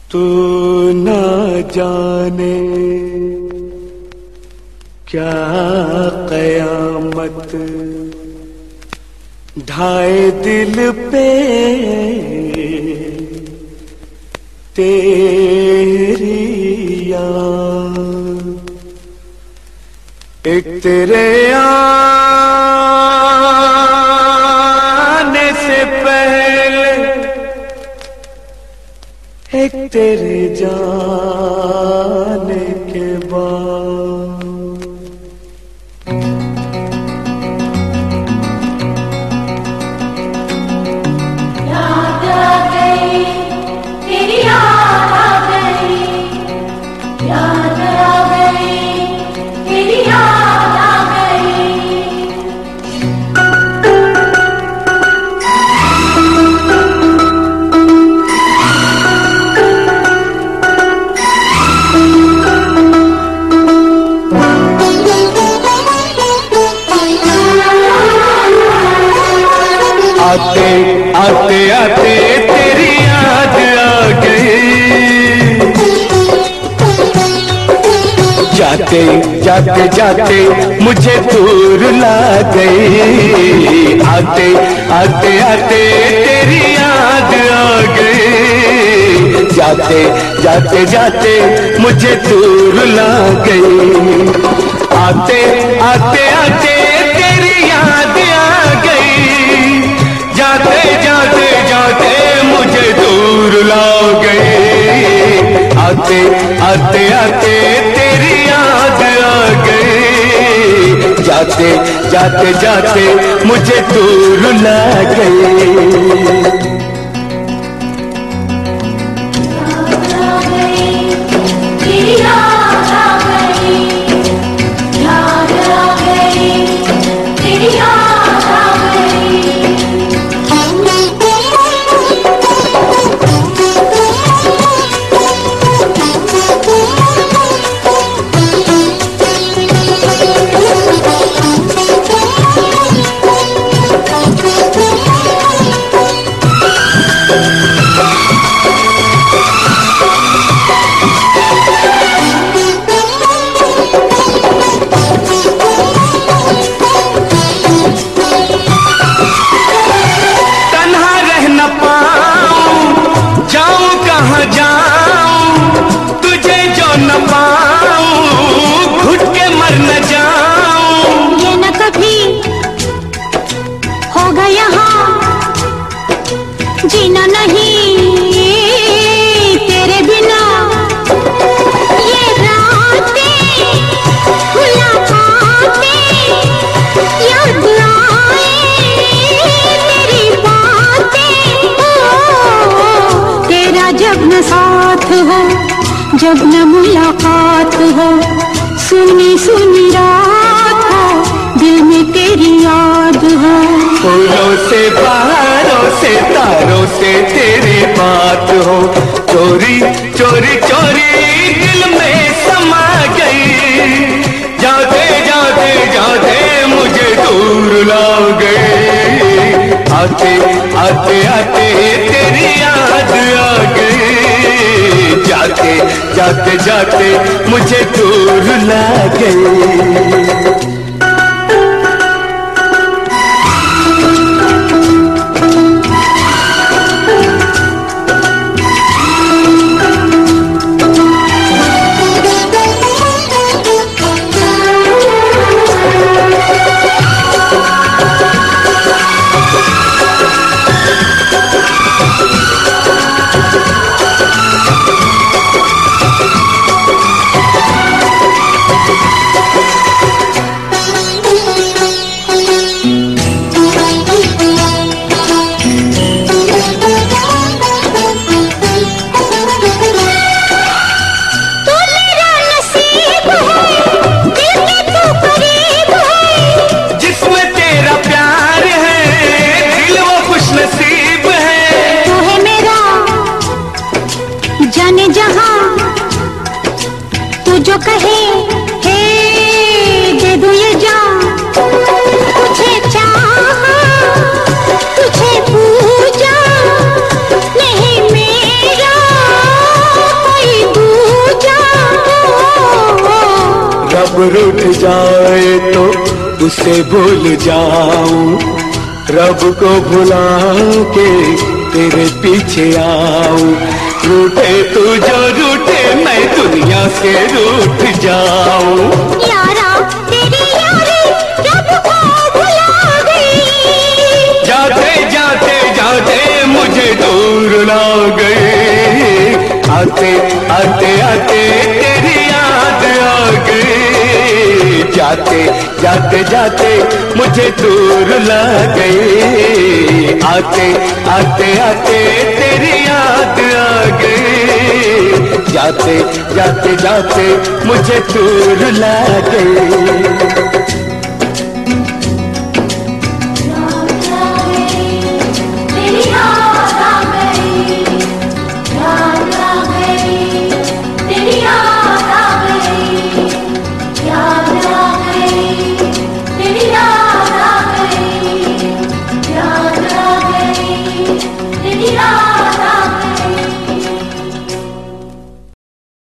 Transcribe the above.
तू न जाने क्या कयामत ढाए दिल पे तेरी याद। एक तेरे आने से पहले एक तेरे जाने के बाद। याद आ गई तेरी याद आ गई, याद आ गई तेरी याद आ गई। आते आते आते तेरी याद आ गई, जाते जाते जाते मुझे दूर ला गई। आते आते आते तेरी याद आ गई, जाते जाते जाते मुझे दूर ला गई। आते आते आते तेरी याद आ गई, जाते जाते जाते मुझे दूर ला गई। आते आते आते तेरी याद आ गई, जाते जाते जाते मुझे दूर ला गई। जीना नहीं तेरे बिना, ये रातें मुलाकातें याद आए तेरी बातें। ओ तेरा जब न साथ हो, जब न मुलाकात हो, सुनी सुनी रात हो, दिल में तेरी याद हो। फूलों से बहारों से तारों से तेरी बात हो, चोरी चोरी चोरी दिल में समा गई। जाते जाते जाते मुझे दूर ला गई। आते आते आते तेरी याद आ गई, जाते जाते जाते मुझे दूर ला गई। जो कहे हे दे दूं ये जान, तुझे चाहा तुझे पूजा नहीं मेरा सब्र उठ जाए तो उसे भूल जाऊं, रब को भुला के तेरे पीछे आऊं। रूठे तू जो रूठे मैं दुनिया से रूठ जाऊं। यारा तेरी यारी रब को भुला गई, जाते जाते जाते मुझे दूर ला गई, आते आते आते तेरी याद आ गई। जाते जाते जाते मुझे दूर ला गई, आते आते आते तेरी याद आ गई। जाते जाते जाते मुझे दूर ला गई।